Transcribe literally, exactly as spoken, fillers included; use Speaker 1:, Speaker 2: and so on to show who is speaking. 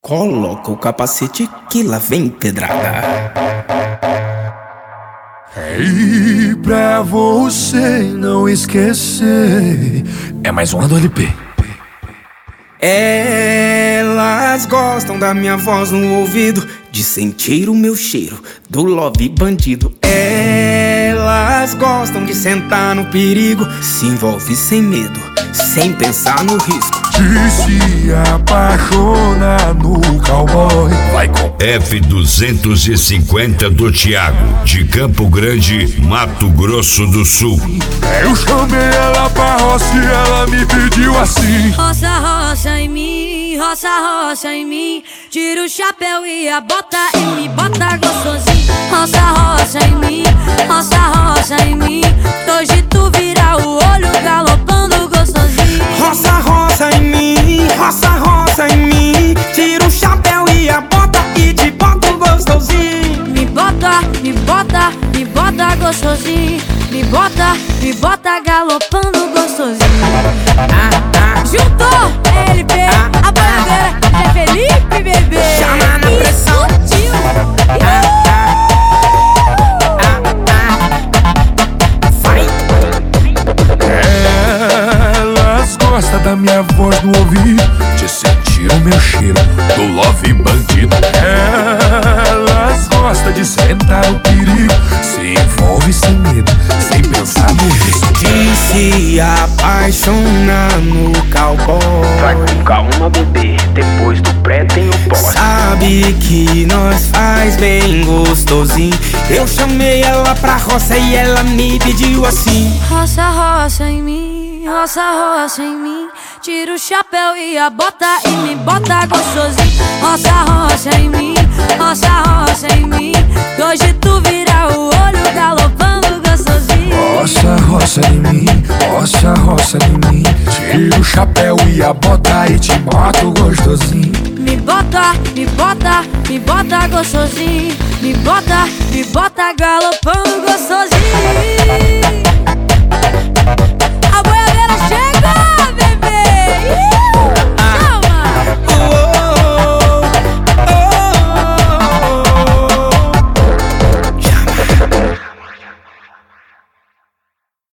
Speaker 1: Coloca o capacete que lá vem pedrada.
Speaker 2: E pra você não esquecer, é mais uma do L P.
Speaker 1: Elas gostam da minha voz no ouvido, de sentir o meu cheiro do love bandido. Elas gostam de sentar no perigo, se envolve sem medo, sem pensar no risco.
Speaker 2: De se apaixonar no cowboy. Vai com
Speaker 3: F duzentos e cinquenta do Thiago, de Campo Grande, Mato Grosso do Sul.
Speaker 2: Eu chamei ela pra roça e ela me pediu assim:
Speaker 4: roça, roça em mim, roça, roça em mim. Tira o chapéu e a bota e me bota gostosinho. Roça, roça em mim, roça, roça em mim. Hoje tu vira o olho galopando gostosinho.
Speaker 1: Roça, roça em mim, roça, roça em mim. Tira o chapéu e a bota e te bota gostosinho.
Speaker 4: Me bota, me bota, me bota gostosinho. Me bota, me bota galopando gostosinho.
Speaker 1: Ah, ah.
Speaker 4: Juntou L P,
Speaker 1: Ah,
Speaker 4: a bandeira é Felipe, bebê.
Speaker 1: Chama na pressão.
Speaker 4: Tio.
Speaker 1: Ah, ah. Ah, ah. Vai.
Speaker 2: elas gostam da minha voz no ouvido, de sentir o meu cheiro do love bandido. Elas gostam de sentar o perigo, se envolve sem medo, sem pensar no risco.
Speaker 1: De se apaixonar no cowboy.
Speaker 5: Vai com calma, bebê, depois do pré tem o pós.
Speaker 1: Sabe que nós faz bem gostosinho. Eu chamei ela pra roça e ela me pediu assim:
Speaker 4: Roça, roça em mim, roça, roça em mim. Tira o chapéu e a bota e me bota gostosinho. Roça, roça em mim, roça, roça em mim. Hoje tu vira o olho galopando gostosinho.
Speaker 2: Roça, roça em mim, roça, roça em mim. Tira o chapéu e a bota e te mato gostosinho.
Speaker 4: Me bota, me bota, me bota gostosinho. Me bota, me bota galopando gostosinho.